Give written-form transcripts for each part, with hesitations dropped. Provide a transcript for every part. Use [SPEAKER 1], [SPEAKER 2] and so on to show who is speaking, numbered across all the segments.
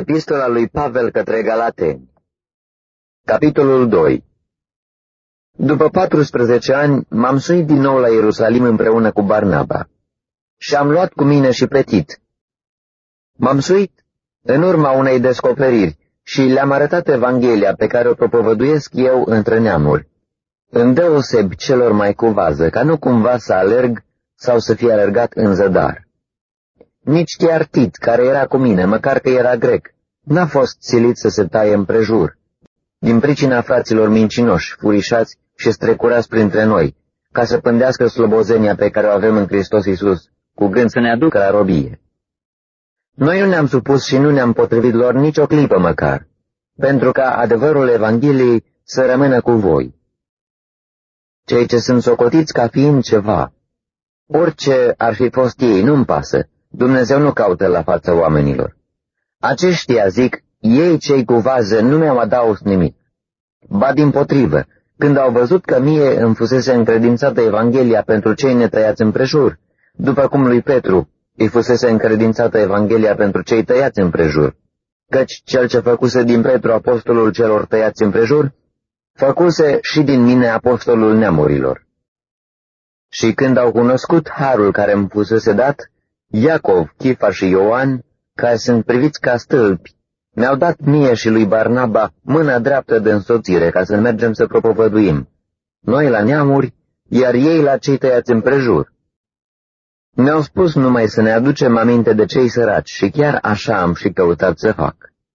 [SPEAKER 1] Epistola lui Pavel către Galateni. Capitolul 2. După 14 ani m-am suit din nou la Ierusalim împreună cu Barnaba și am luat cu mine și pe Tit. M-am suit în urma unei descoperiri și le-am arătat Evanghelia pe care o propovăduiesc eu între neamuri, îndeosebi celor mai cu vază, ca nu cumva să alerg sau să fie alergat în zădar. Nici chiar Tit, care era cu mine, măcar că era grec, n-a fost silit să se taie împrejur, din pricina fraților mincinoși, furișați și strecurați printre noi, ca să pândească slobozenia pe care o avem în Hristos Iisus, cu gând să ne aducă la robie. Noi nu ne-am supus și nu ne-am potrivit lor nicio clipă măcar, pentru ca adevărul Evangheliei să rămână cu voi. Cei ce sunt socotiți ca fiind ceva, orice ar fi fost ei, nu-mi pasă, Dumnezeu nu caută la fața oamenilor. Aceștia, zic, ei cei cu vază nu mi-au adaus nimic. Ba dimpotrivă, când au văzut că mie îmi fusese încredințată Evanghelia pentru cei netăiați împrejur, după cum lui Petru îi fusese încredințată Evanghelia pentru cei tăiați împrejur, căci cel ce făcuse din Petru apostolul celor tăiați împrejur, făcuse și din mine apostolul neamurilor. Și când au cunoscut harul care îmi fusese dat, Iacov, Chifa și Ioan, care sunt priviți ca stâlpi, mi-au dat mie și lui Barnaba mâna dreaptă de însoțire ca să mergem să propovăduim, noi la neamuri, iar ei la cei tăiați împrejur. Mi-au spus numai să ne aducem aminte de cei săraci și chiar așa am și căutat să fac.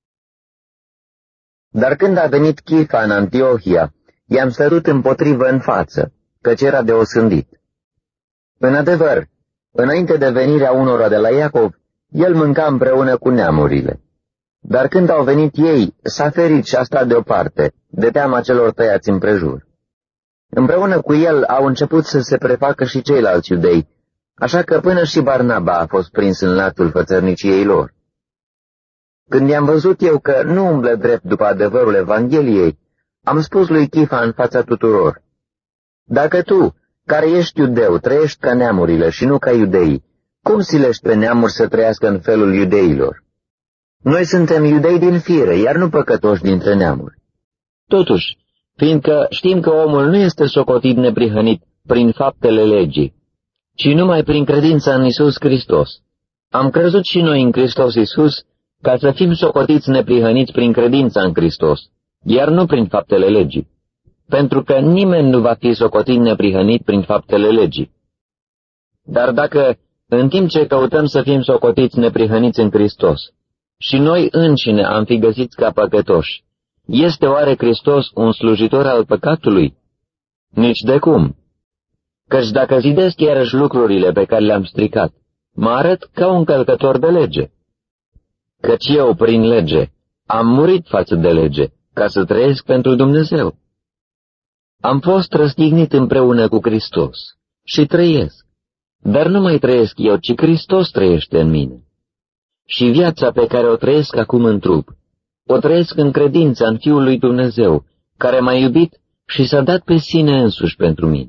[SPEAKER 1] Dar când a venit Chifa în Antiohia, i-am stărut împotrivă în față, căci era de osândit. În adevăr, înainte de venirea unora de la Iacov, el mânca împreună cu neamurile. Dar când au venit ei, s-a ferit și a stat deoparte, de teama celor tăiați împrejur. Împreună cu el au început să se prefacă și ceilalți iudei, așa că până și Barnaba a fost prins în lactul fățărniciei lor. Când i-am văzut eu că nu umblă drept după adevărul Evangheliei, am spus lui Chifa în fața tuturor: dacă tu, care ești iudeu, trăiești ca neamurile și nu ca iudeii, cum silești pe neamuri să trăiască în felul iudeilor? Noi suntem iudei din fire, iar nu păcătoși dintre neamuri. Totuși, fiindcă știm că omul nu este socotit neprihănit prin faptele legii, ci numai prin credința în Iisus Hristos, am crezut și noi în Hristos Iisus ca să fim socotiți neprihăniți prin credința în Hristos, iar nu prin faptele legii, pentru că nimeni nu va fi socotit neprihănit prin faptele legii. Dar dacă, în timp ce căutăm să fim socotiți neprihăniți în Hristos, și noi înșine am fi găsiți ca păcătoși, este oare Hristos un slujitor al păcatului? Nici de cum. Căci dacă zidesc iarăși lucrurile pe care le-am stricat, mă arăt ca un călcător de lege. Căci eu, prin lege, am murit față de lege, ca să trăiesc pentru Dumnezeu. Am fost răstignit împreună cu Hristos și trăiesc, dar nu mai trăiesc eu, ci Hristos trăiește în mine. Și viața pe care o trăiesc acum în trup, o trăiesc în credința în Fiul lui Dumnezeu, care m-a iubit și s-a dat pe sine însuși pentru mine.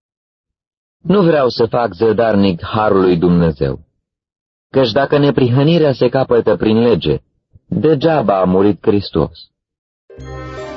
[SPEAKER 1] Nu vreau să fac zădarnic harul lui Dumnezeu, căci dacă neprihănirea se capătă prin lege, degeaba a murit Hristos.